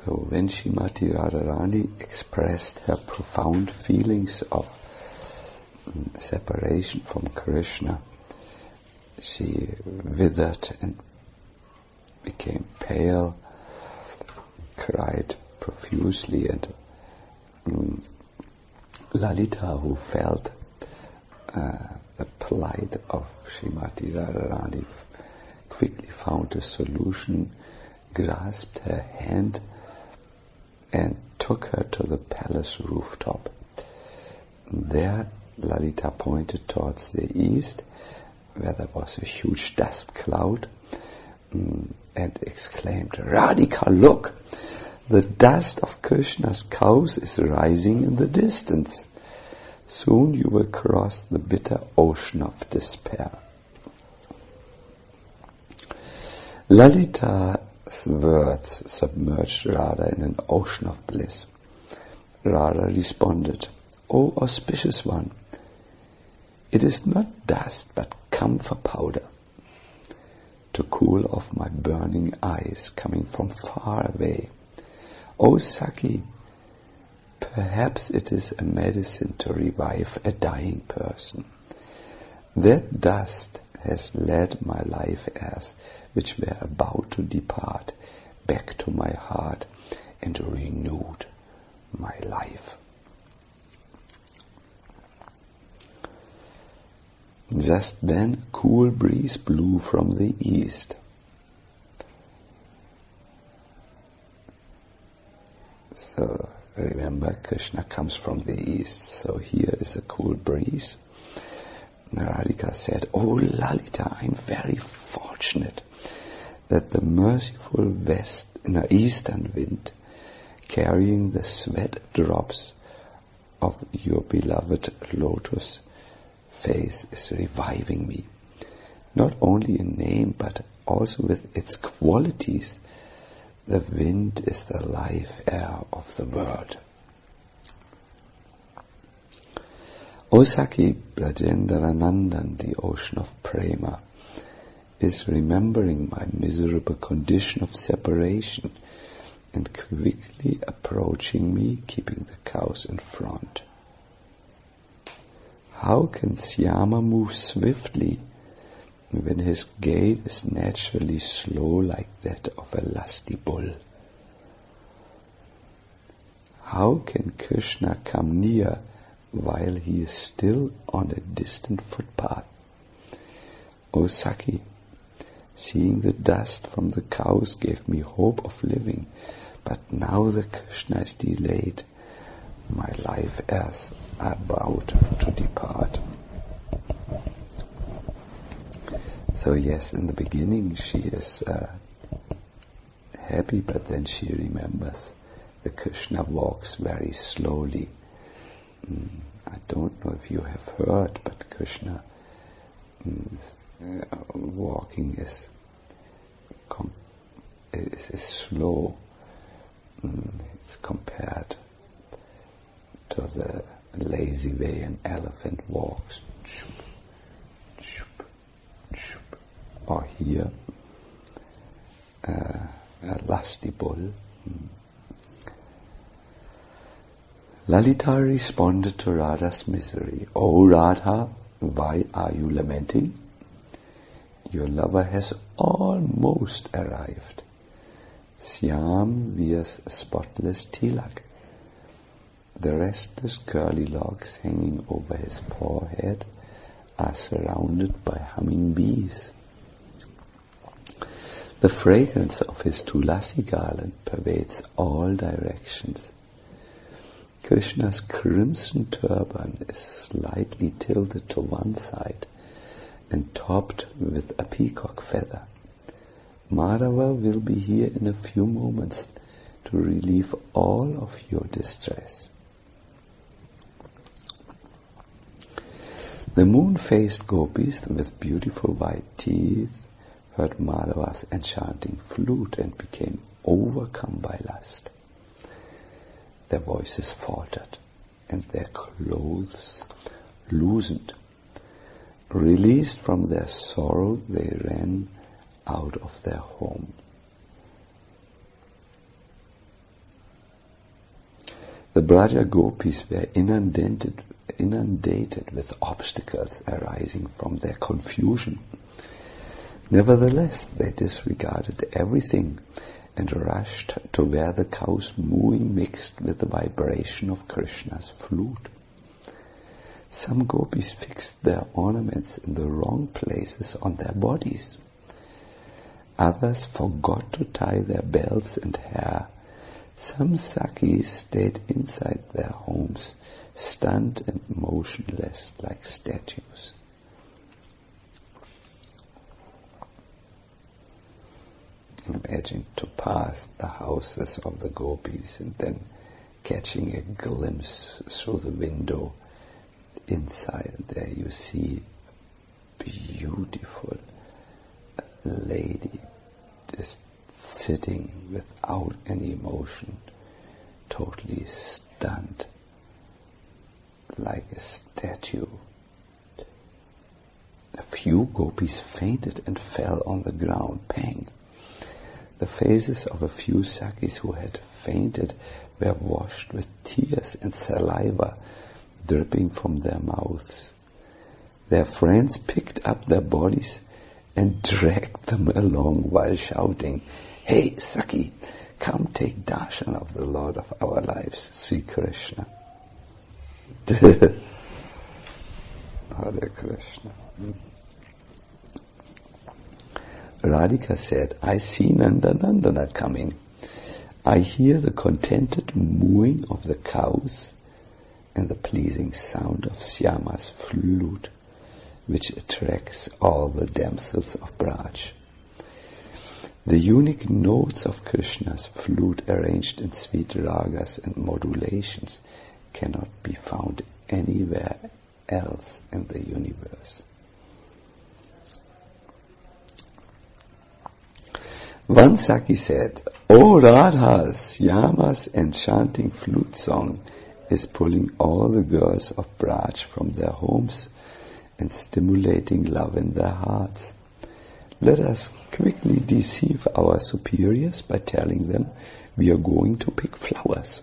So when Srimati Radharani expressed her profound feelings of separation from Krishna, she withered and became pale, cried profusely, and Lalita, who felt the plight of Srimati Radharani, quickly found a solution, grasped her hand and took her to the palace rooftop. There Lalita pointed towards the east, where there was a huge dust cloud, and exclaimed, "Radhika, look! The dust of Krishna's cows is rising in the distance. Soon you will cross the bitter ocean of despair." Lalita's words submerged Radha in an ocean of bliss. Radha responded, "O auspicious one, it is not dust but camphor powder to cool off my burning eyes coming from far away. O Saki, perhaps it is a medicine to revive a dying person. That dust has led my life airs, which were about to depart, back to my heart and renewed my life." Just then a cool breeze blew from the east. So remember, Krishna comes from the east, so here is a cool breeze. Radhika said, "Oh Lalita, I'm very fortunate that the merciful eastern wind, carrying the sweat drops of your beloved lotus face, is reviving me, not only in name but also with its qualities. The wind is the life air of the world." O Saki, Brajendra Nandan, the ocean of prema, is remembering my miserable condition of separation and quickly approaching me, keeping the cows in front. How can Syama move swiftly when his gait is naturally slow like that of a lusty bull? How can Krishna come near while he is still on a distant footpath? O Saki, seeing the dust from the cows gave me hope of living, but now the Krishna is delayed. My life airs are about to depart. So yes, in the beginning she is happy, but then she remembers the Krishna walks very slowly. I don't know if you have heard, but Krishna walking is slow. It's compared to the lazy way an elephant walks. Or here, a lusty bull. Lalita responded to Radha's misery. "O Radha, why are you lamenting? Your lover has almost arrived. Syam wears a spotless tilak. The restless curly locks hanging over his forehead are surrounded by humming bees. The fragrance of his tulasi garland pervades all directions. Krishna's crimson turban is slightly tilted to one side and topped with a peacock feather. Madhava will be here in a few moments to relieve all of your distress." The moon-faced gopis with beautiful white teeth heard Madhava's enchanting flute and became overcome by lust. Their voices faltered and their clothes loosened. Released from their sorrow, they ran out of their home. The Braja Gopis were inundated with obstacles arising from their confusion. Nevertheless, they disregarded everything and rushed to where the cows mooing mixed with the vibration of Krishna's flute. Some gopis fixed their ornaments in the wrong places on their bodies. Others forgot to tie their belts and hair. Some Sakis stayed inside their homes, stunned and motionless like statues. Imagine to pass the houses of the gopis and then catching a glimpse through the window. Inside there you see a beautiful lady just sitting without any emotion, totally stunned like a statue. A few gopis fainted and fell on the ground, pang. The faces of a few Sakis who had fainted were washed with tears and saliva dripping from their mouths. Their friends picked up their bodies and dragged them along while shouting, "Hey, Saki, come take darshan of the Lord of our lives, Sri Krishna." Hare Krishna. Radhika said, "I see Nandana coming. I hear the contented mooing of the cows and the pleasing sound of Syama's flute, which attracts all the damsels of Braj. The unique notes of Krishna's flute arranged in sweet ragas and modulations cannot be found anywhere else in the universe." One Saki said, "O Radha, Syama's enchanting flute song is pulling all the girls of Braj from their homes and stimulating love in their hearts. Let us quickly deceive our superiors by telling them we are going to pick flowers."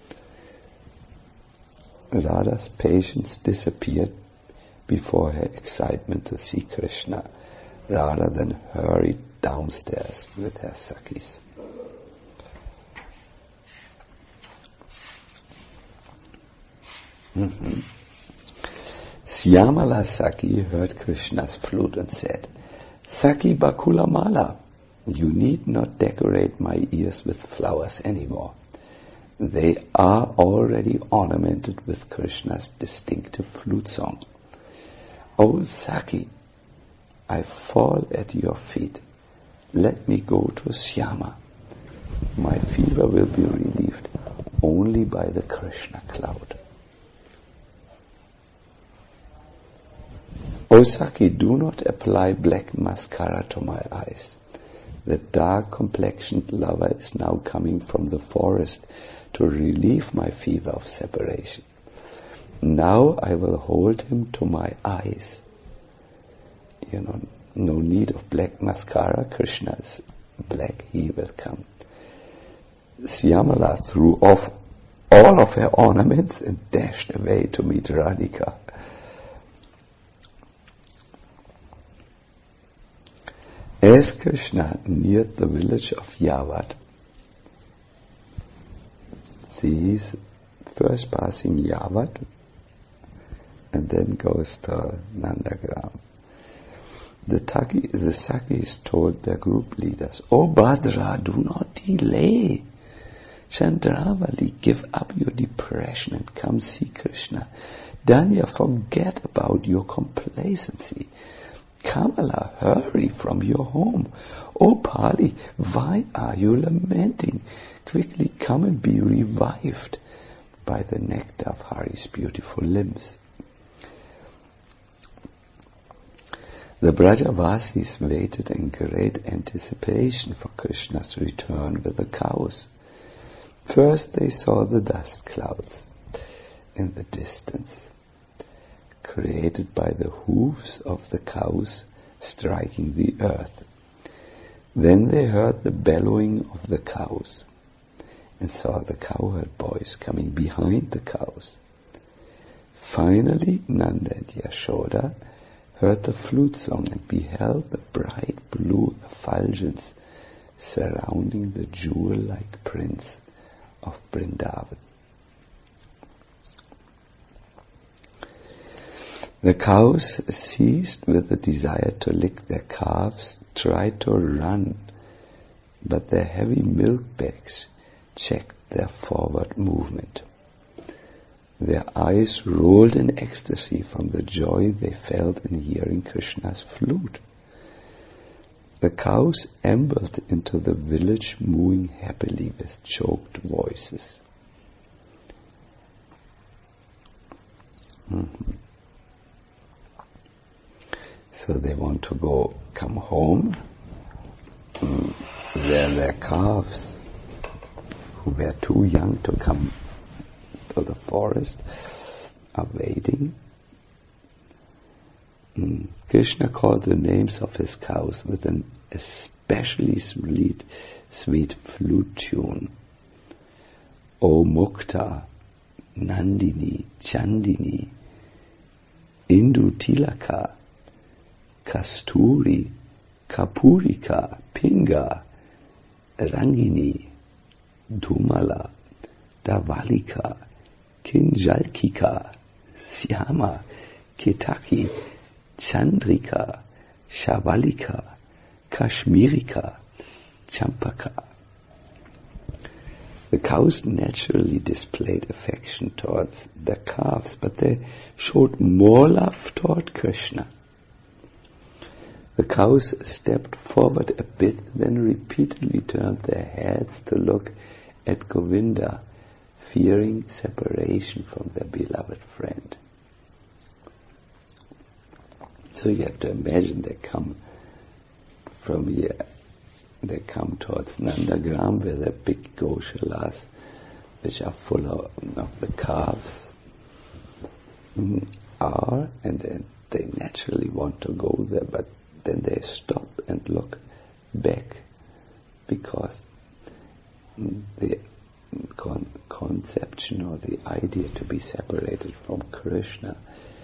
Radha's patience disappeared before her excitement to see Krishna, rather than hurried downstairs with her Sakis. Syamala Saki heard Krishna's flute and said, "Saki Bakula Mala, you need not decorate my ears with flowers anymore. They are already ornamented with Krishna's distinctive flute song. O Saki, I fall at your feet. Let me go to Syama. My fever will be relieved only by the Krishna cloud." O Saki, do not apply black mascara to my eyes. The dark-complexioned lover is now coming from the forest to relieve my fever of separation. Now I will hold him to my eyes. No need of black mascara. Krishna is black, he will come. Syamala threw off all of her ornaments and dashed away to meet Radhika. As Krishna neared the village of Yavat, she is first passing Yavat and then goes to Nandagram. The Sakis told their group leaders, "O Bhadra, do not delay. Chandravali, give up your depression and come see Krishna. Danya, forget about your complacency. Kamala, hurry from your home. O Pali, why are you lamenting? Quickly come and be revived by the nectar of Hari's beautiful limbs." The Brajavasis waited in great anticipation for Krishna's return with the cows. First they saw the dust clouds in the distance, created by the hooves of the cows striking the earth. Then they heard the bellowing of the cows, and saw the cowherd boys coming behind the cows. Finally, Nanda and Yashoda heard the flute song and beheld the bright blue effulgence surrounding the jewel-like prince of Vrindavan. The cows, seized with the desire to lick their calves, tried to run, but their heavy milk bags checked their forward movement. Their eyes rolled in ecstasy from the joy they felt in hearing Krishna's flute. The cows ambled into the village, mooing happily with choked voices. So they want to come home. Their calves, who were too young to come to the forest, are waiting. Krishna called the names of his cows with an especially sweet flute tune. O Mukta, Nandini, Chandini, Indutilaka, Kasturi, Kapurika, Pinga, Rangini, Dhumala, Davalika, Kinjalkika, Syama, Ketaki, Chandrika, Shavalika, Kashmirika, Champaka. The cows naturally displayed affection towards their calves, but they showed more love toward Krishna. The cows stepped forward a bit, then repeatedly turned their heads to look at Govinda, fearing separation from their beloved friend. So you have to imagine they come from here, they come towards Nandagram, where the big Goshalas, which are full of the calves, are, and then they naturally want to go there, but then they stop and look back, because the conception or the idea to be separated from Krishna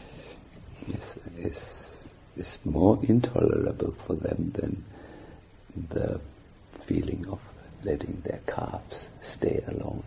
is more intolerable for them than the feeling of letting their calves stay alone.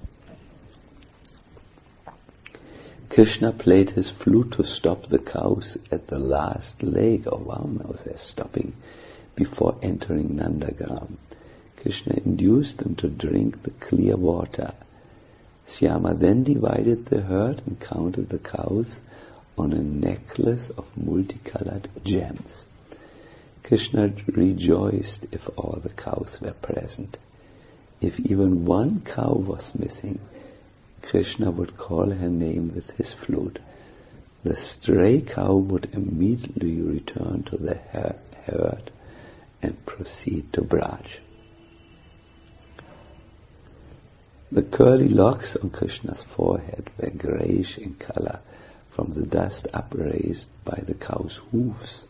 Krishna played his flute to stop the cows at the last lake of Vauna. They're stopping before entering Nandagram. Krishna induced them to drink the clear water. Syama then divided the herd and counted the cows on a necklace of multicolored gems. Krishna rejoiced if all the cows were present. If even one cow was missing, Krishna would call her name with his flute. The stray cow would immediately return to the herd and proceed to Braj. The curly locks on Krishna's forehead were greyish in color from the dust upraised by the cow's hooves.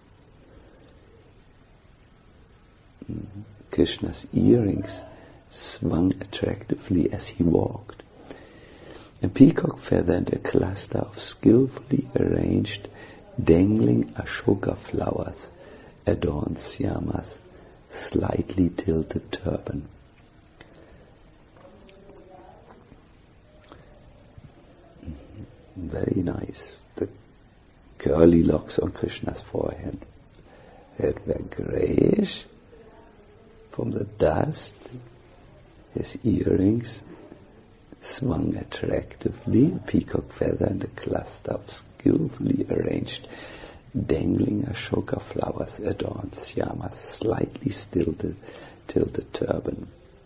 Krishna's earrings swung attractively as he walked. A peacock feather and a cluster of skillfully arranged dangling Ashoka flowers adorned Syama's slightly tilted turban. Very nice. The curly locks on Krishna's forehead were greyish from the dust. His earrings swung attractively, a peacock feather and a cluster of skillfully arranged dangling Ashoka flowers adorned Syama's slightly tilted turban.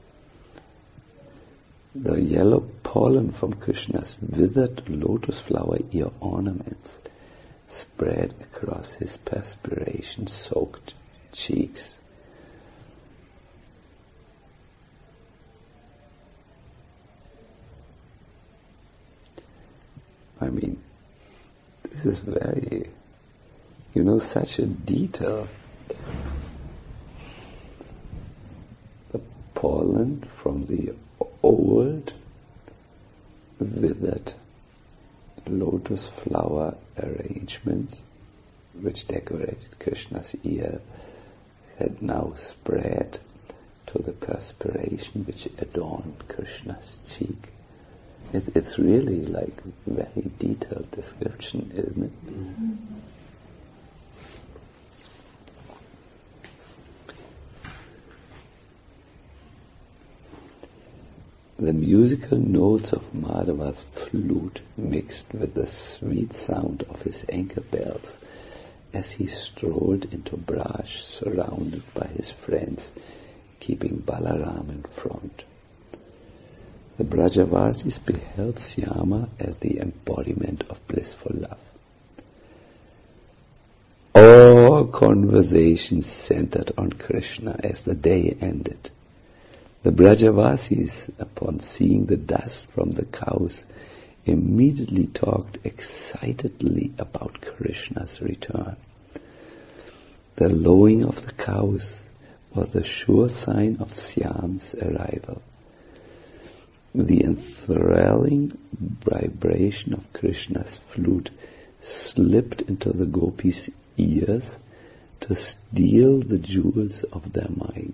The yellow pollen from Krishna's withered lotus flower ear ornaments spread across his perspiration-soaked cheeks. I mean, this is very, such a detail. The pollen from the old, withered lotus flower arrangement which decorated Krishna's ear had now spread to the perspiration which adorned Krishna's cheek. It's really like very detailed description, isn't it? Mm-hmm. The musical notes of Madhava's flute mixed with the sweet sound of his ankle bells as he strolled into Braj surrounded by his friends, keeping Balaram in front. The Brajavasis beheld Syama as the embodiment of blissful love. All conversations centered on Krishna as the day ended. The Brajavasis, upon seeing the dust from the cows, immediately talked excitedly about Krishna's return. The lowing of the cows was the sure sign of Syam's arrival. The enthralling vibration of Krishna's flute slipped into the gopis' ears to steal the jewels of their mind.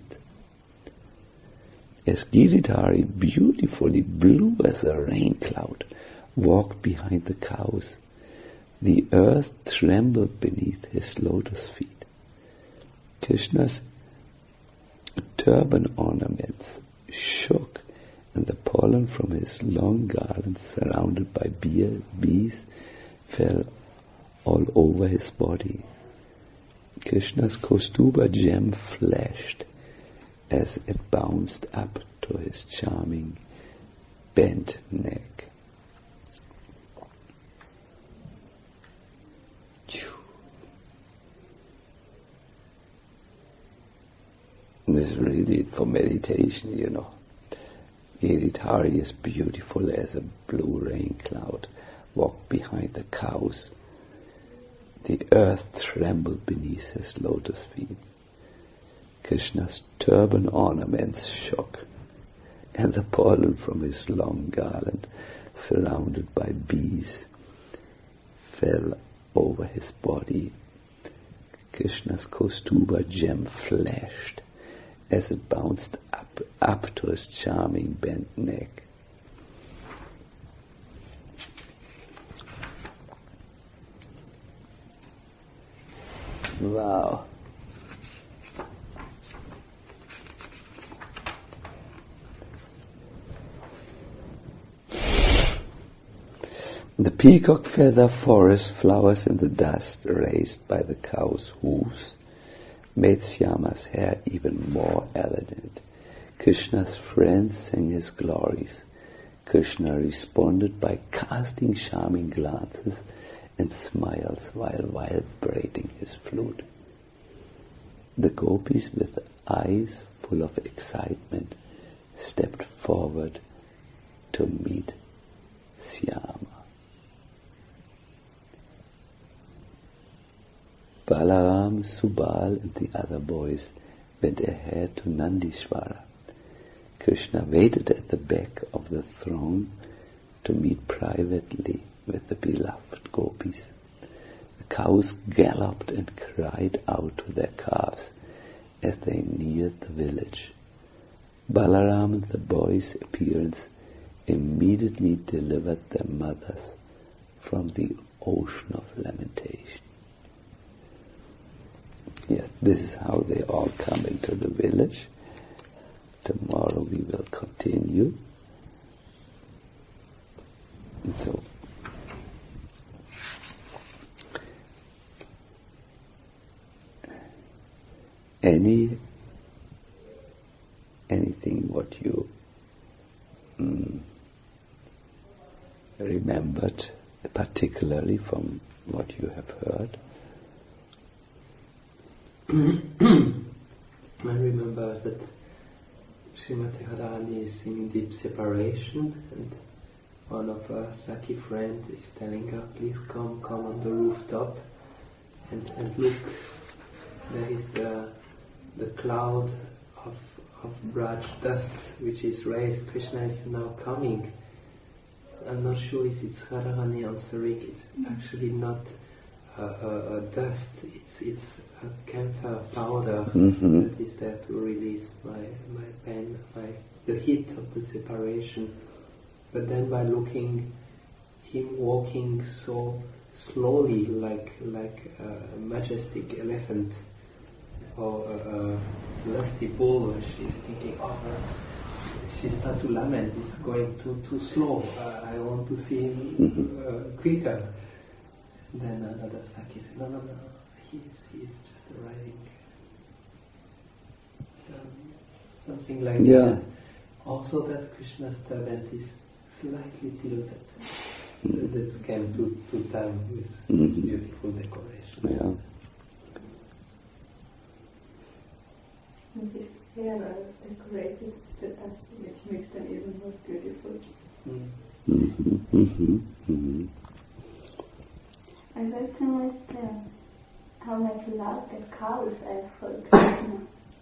As Giridhari, beautifully blue as a rain cloud, walked behind the cows, the earth trembled beneath his lotus feet. Krishna's turban ornaments shook, and the pollen from his long garland, surrounded by bees, fell all over his body. Krishna's Kaustuba gem flashed as it bounced up to his charming bent neck. This is really for meditation, you know. Giridhari is beautiful as a blue rain cloud, walked behind the cows. The earth trembled beneath his lotus feet. Krishna's turban ornaments shook, and the pollen from his long garland, surrounded by bees, fell over his body. Krishna's Kaustuba gem flashed as it bounced up to his charming bent neck. Wow. The peacock feather forest flowers in the dust raised by the cow's hooves made Syama's hair even more elegant. Krishna's friends sang his glories. Krishna responded by casting charming glances and smiles while vibrating his flute. The gopis, with eyes full of excitement, stepped forward to meet Syama. Balaram, Subal and the other boys went ahead to Nandishvara. Krishna waited at the back of the throne to meet privately with the beloved gopis. The cows galloped and cried out to their calves as they neared the village. Balaram and the boys' appearance immediately delivered their mothers from the ocean of lamentation. Yeah, this is how they all come into the village. Tomorrow we will continue. And so, anything what you remembered, particularly from what you have heard? I remember that Srimati Radharani is in deep separation, and one of her Saki friends is telling her, please come on the rooftop and look, there is the cloud of Braj dust which is raised. Krishna is now coming. I'm not sure if it's Radharani answering. It's actually not a dust. It's a camphor powder that is there to release my pain, the heat of the separation. But then by looking him walking so slowly, like a majestic elephant or a lusty bull, she's thinking, she starts to lament, it's going too slow, I want to see him quicker. Then another Saki said, no, he's just arriving. Something like that. Also that Krishna's turban is slightly tilted. That's came to time with beautiful decoration. Yeah. And his hair are decorated with the dust, which makes them even more beautiful. I'd like to understand how much love the cows have for Krishna.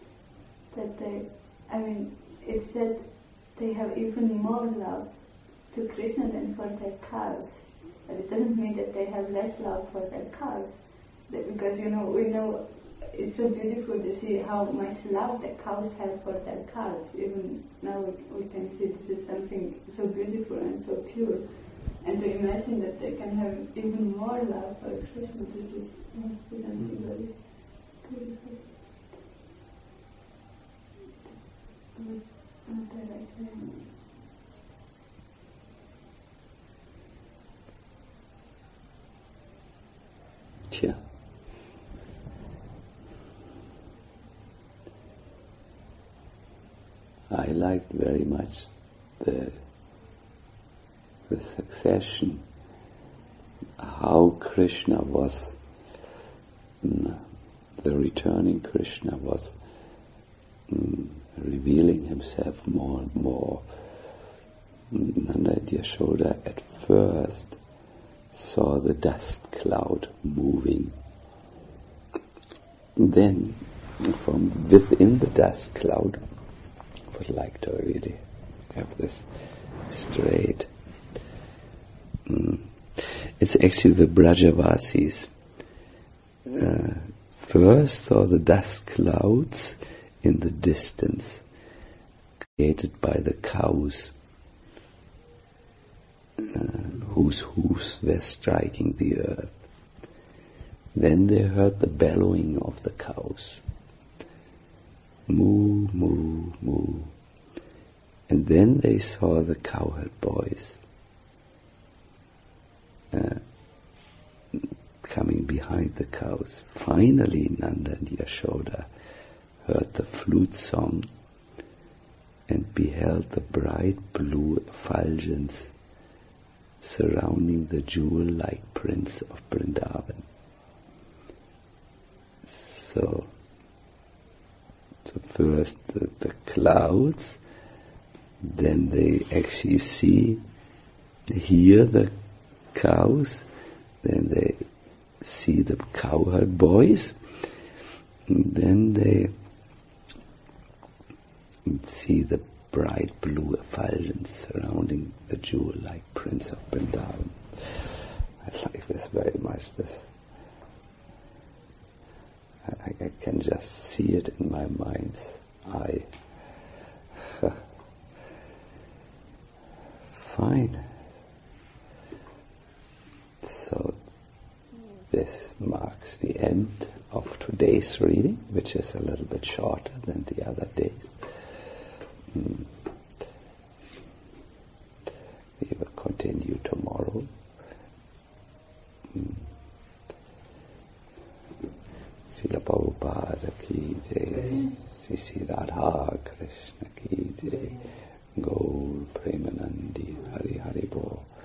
It said they have even more love to Krishna than for their cows. But it doesn't mean that they have less love for their cows. Because, we know it's so beautiful to see how much love the cows have for their cows. Even now we can see this is something so beautiful and so pure. And to imagine that they can have even more love for Krishna, this must be something very beautiful. Yeah. I liked very much the succession, how Krishna was, the returning Krishna was revealing himself more and more. Nanda and Yashoda at first saw the dust cloud moving. Then, from within the dust cloud, I would like to really have this straight. It's actually the Brajavasis first saw the dust clouds in the distance, created by the cows whose hooves were striking the earth. Then they heard the bellowing of the cows. Moo, moo, moo. And then they saw the cowherd boys coming behind the cows. Finally, Nanda and Yashoda heard the flute song and beheld the bright blue effulgence surrounding the jewel-like prince of Vrindavan. So first the clouds, then they actually hear the cows, then they see the cowherd boys, and then they see the bright blue effulgence surrounding the jewel-like prince of Vrindavan. I like this very much. I can just see it in my mind's eye. Fine. So this marks the end of today's reading, which is a little bit shorter than the other days. We will continue tomorrow. Srila Prabhupada ki jai, Sri Radha Krishna ki jai, Gaur Premanandi Hari Hari Bol.